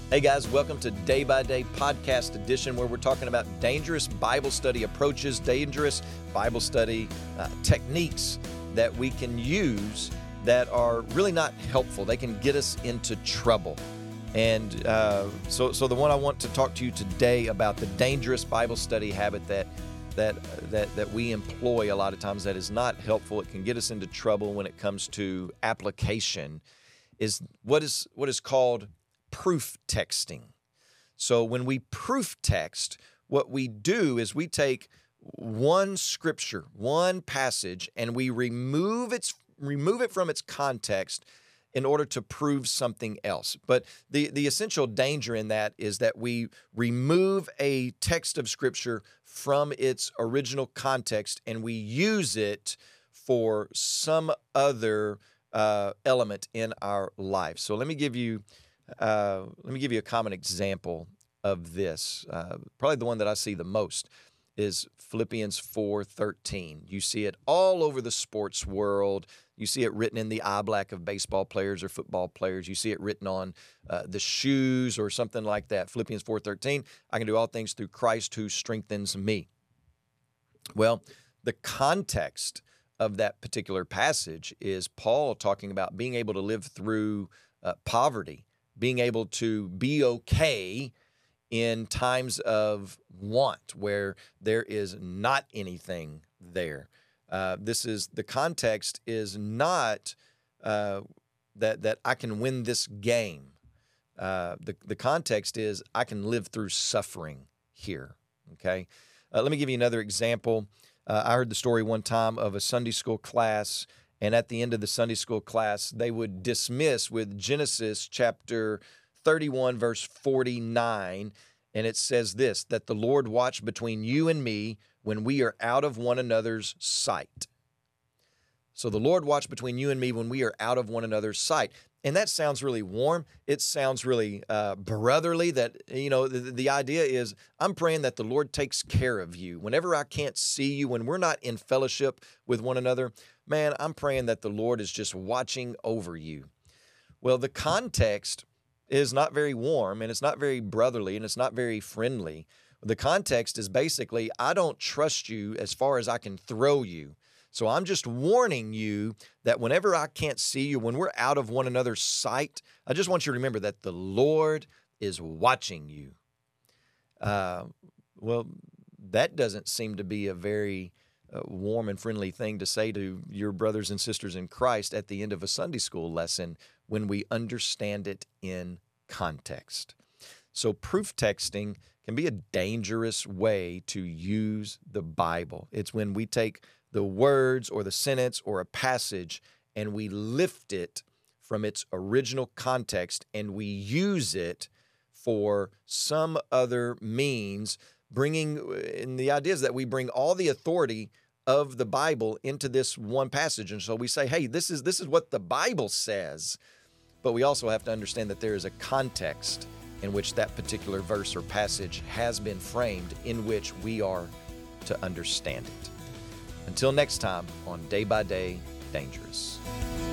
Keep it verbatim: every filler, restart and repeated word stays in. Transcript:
Hey guys, welcome to Day by Day Podcast Edition, where we're talking about dangerous Bible study approaches, dangerous Bible study uh, techniques that we can use that are really not helpful. They can get us into trouble. And uh, so, so the one I want to talk to you today about, the dangerous Bible study habit that that that that we employ a lot of times that is not helpful. It can get us into trouble when it comes to application. Is what is what is called proof texting. So when we proof text, what we do is we take one scripture, one passage, and we remove its remove it from its context in order to prove something else. But the, the essential danger in that is that we remove a text of scripture from its original context and we use it for some other uh, element in our life. So let me give you Uh, let me give you a common example of this. Uh, probably the one that I see the most is Philippians four thirteen. You see it all over the sports world. You see it written in the eye black of baseball players or football players. You see it written on uh, the shoes or something like that. Philippians four thirteen, I can do all things through Christ who strengthens me. Well, the context of that particular passage is Paul talking about being able to live through uh, poverty, being able to be okay in times of want where there is not anything there. Uh, this is the context is not uh, that that I can win this game. Uh, the the context is I can live through suffering here. Okay, uh, let me give you another example. Uh, I heard the story one time of a Sunday school class. And at the end of the Sunday school class, they would dismiss with Genesis chapter thirty-one, verse forty-nine. And it says this, that the Lord watched between you and me when we are out of one another's sight. So the Lord watched between you and me when we are out of one another's sight. And that sounds really warm. It sounds really uh, brotherly that, you know, the, the idea is I'm praying that the Lord takes care of you. Whenever I can't see you, when we're not in fellowship with one another, man, I'm praying that the Lord is just watching over you. Well, the context is not very warm and it's not very brotherly and it's not very friendly. The context is basically, I don't trust you as far as I can throw you. So I'm just warning you that whenever I can't see you, when we're out of one another's sight, I just want you to remember that the Lord is watching you. Uh, well, that doesn't seem to be a very uh, warm and friendly thing to say to your brothers and sisters in Christ at the end of a Sunday school lesson when we understand it in context. So proof texting can be a dangerous way to use the Bible. It's when we take the words or the sentence or a passage and we lift it from its original context and we use it for some other means, bringing, and the idea is that we bring all the authority of the Bible into this one passage. And so we say, hey, this is this is what the Bible says. But we also have to understand that there is a context in which that particular verse or passage has been framed in which we are to understand it. Until next time on Day by Day Dangerous.